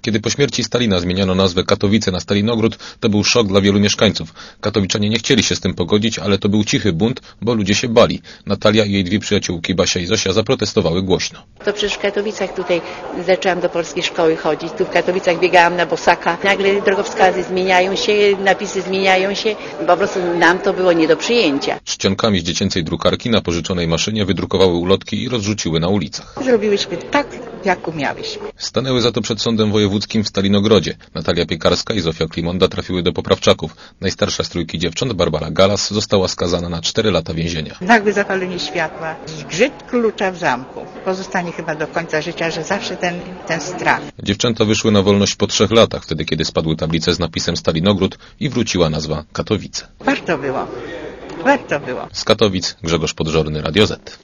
Kiedy po śmierci Stalina zmieniano nazwę Katowice na Stalinogród, to był szok dla wielu mieszkańców. Katowiczanie nie chcieli się z tym pogodzić, ale to był cichy bunt, bo ludzie się bali. Natalia i jej dwie przyjaciółki, Basia i Zosia, zaprotestowały głośno. To przecież w Katowicach tutaj zaczęłam do polskiej szkoły chodzić. Tu w Katowicach biegałam na bosaka. Nagle drogowskazy zmieniają się, napisy zmieniają się. Po prostu nam to było nie do przyjęcia. Czcionkami z dziecięcej drukarki na pożyczonej maszynie wydrukowały ulotki i rozrzuciły na ulicach. Zrobiłyśmy tak, jak umiałyśmy. Stanęły za to przed sądem wojewódzkim w Stalinogrodzie. Natalia Piekarska i Zofia Klimonda trafiły do poprawczaków. Najstarsza z trójki dziewcząt, Barbara Galas, została skazana na 4 lata więzienia. Nagłe zapalenie światła, zgrzyt klucza w zamku. Pozostanie chyba do końca życia, że zawsze ten strach. Dziewczęta wyszły na wolność po 3 latach, wtedy kiedy spadły tablice z napisem Stalinogród i wróciła nazwa Katowice. Warto było. Warto było. Z Katowic Grzegorz Podżorny, Radio Z.